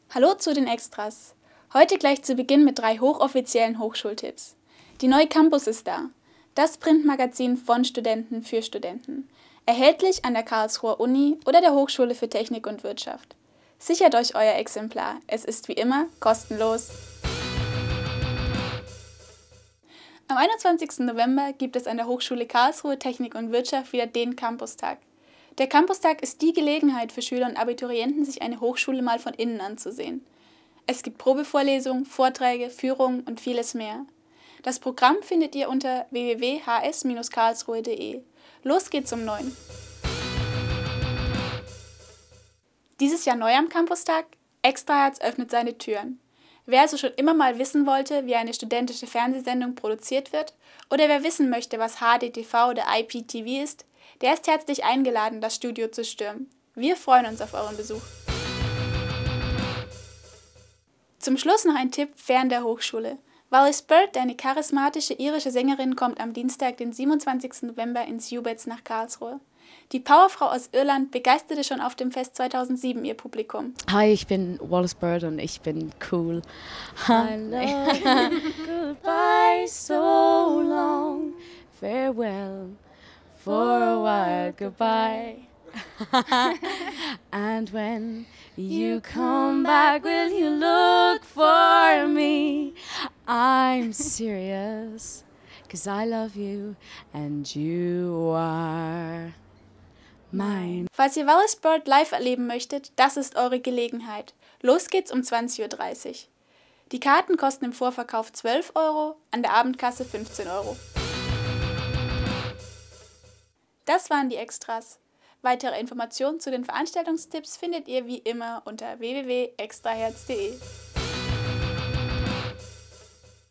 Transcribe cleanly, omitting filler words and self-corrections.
Hallo zu den Extras. Heute gleich zu Beginn mit 3 hochoffiziellen Hochschultipps. Die neue Campus ist da. Das Printmagazin von Studenten für Studenten. Erhältlich an der Karlsruher Uni oder der Hochschule für Technik und Wirtschaft. Sichert euch euer Exemplar. Es ist wie immer kostenlos. Am 21. November gibt es an der Hochschule Karlsruhe Technik und Wirtschaft wieder den Campustag. Der Campustag ist die Gelegenheit für Schüler und Abiturienten, sich eine Hochschule mal von innen anzusehen. Es gibt Probevorlesungen, Vorträge, Führungen und vieles mehr. Das Programm findet ihr unter www.hs-karlsruhe.de. Los geht's um 9. Dieses Jahr neu am Campustag: Extraherz öffnet seine Türen. Wer also schon immer mal wissen wollte, wie eine studentische Fernsehsendung produziert wird, oder wer wissen möchte, was HDTV oder IPTV ist, der ist herzlich eingeladen, das Studio zu stürmen. Wir freuen uns auf euren Besuch. Zum Schluss noch ein Tipp fern der Hochschule. Wallis Bird, eine charismatische irische Sängerin, kommt am Dienstag, den 27. November ins UBETS nach Karlsruhe. Die Powerfrau aus Irland begeisterte schon auf dem Fest 2007 ihr Publikum. Hi, ich bin Wallis Bird und ich bin cool. I love you, goodbye, so long, farewell, for a while, goodbye. And when you come back, will you look for me? I'm serious, 'cause I love you and you are mine. Falls ihr Wallis Bird live erleben möchtet, das ist eure Gelegenheit. Los geht's um 20:30 Uhr. Die Karten kosten im Vorverkauf 12 €, an der Abendkasse 15 €. Das waren die Extras. Weitere Informationen zu den Veranstaltungstipps findet ihr wie immer unter www.extraherz.de.